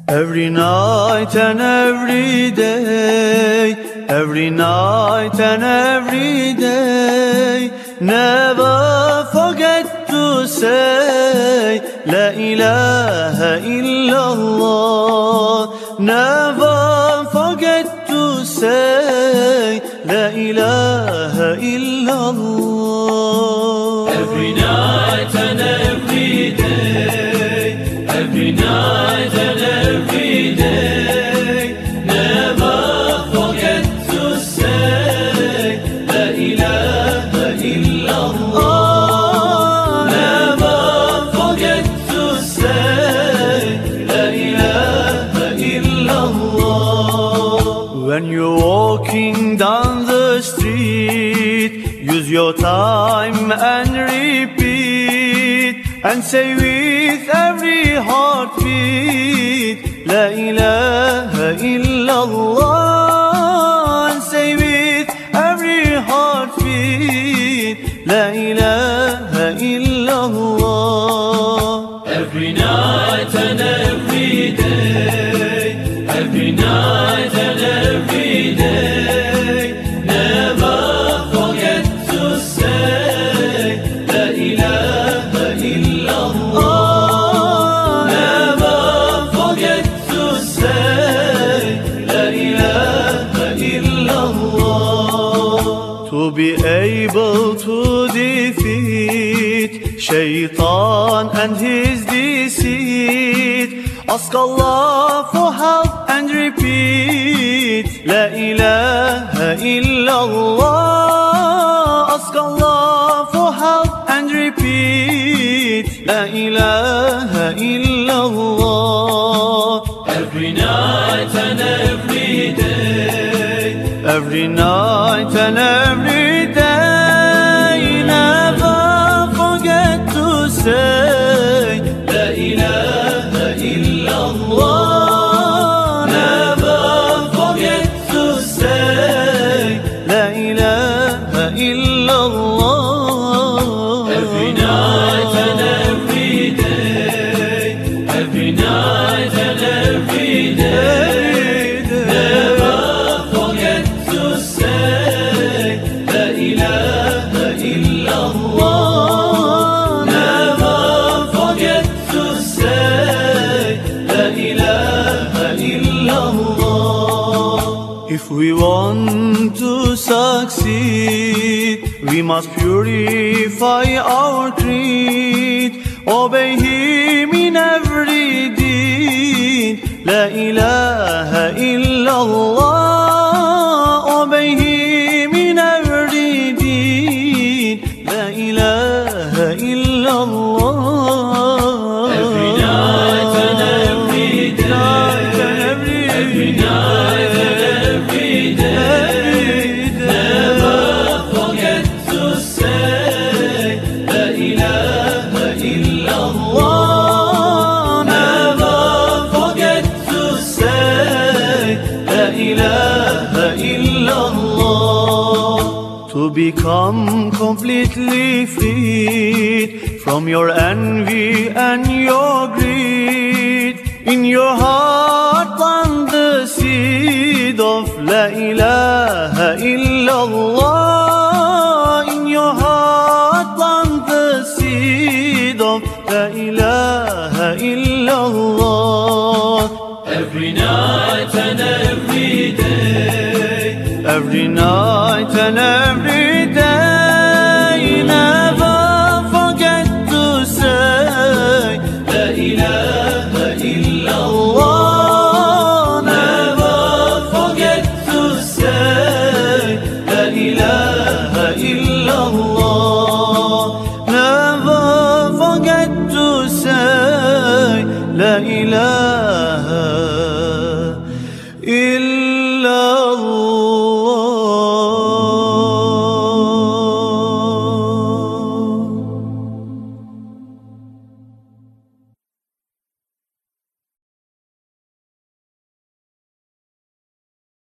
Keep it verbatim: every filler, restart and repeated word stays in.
Every night and every day, every night and every day, never forget to say La ilaha illallah. Never forget to say La ilaha illallah. Every night and every day, every night and every day, never forget to say La ilaha illallah. Never forget to say La ilaha illallah. When you're walking down the street, use your time and repeat, and say with every heartbeat La ilaha illallah. And say with every heartbeat La ilaha illallah. Every night and every day, every night and every day, never forget to say La ilaha illallah. Never forget to say La ilaha illallah. To be able to defeat Shaitan and his deceit, ask Allah for help and repeat La ilaha illallah. Ask Allah for help and repeat La ilaha illallah. Every night and every day, Every night and every day, never forget to say La ilaha illallah. Never forget to say La ilaha illallah. every night and every day, every night and every day, never forget to say La ilaha illallah. Never forget to say La ilaha illallah. If we want to succeed, we must purify our creed, obey Him in every deed. La ilaha illallah. Obey Him in every deed. La ilaha illallah. Every night and every day, every night and every day, never forget to say La ilaha illallah. Never forget to say La ilaha illallah. To become completely freed from your envy and your greed, in your heart plant the seed of La ilaha illallah. In your heart plant the seed of La ilaha illallah. Every night and every day, Every night and every day, never forget to say La ilaha Allah. never forget to say La ilaha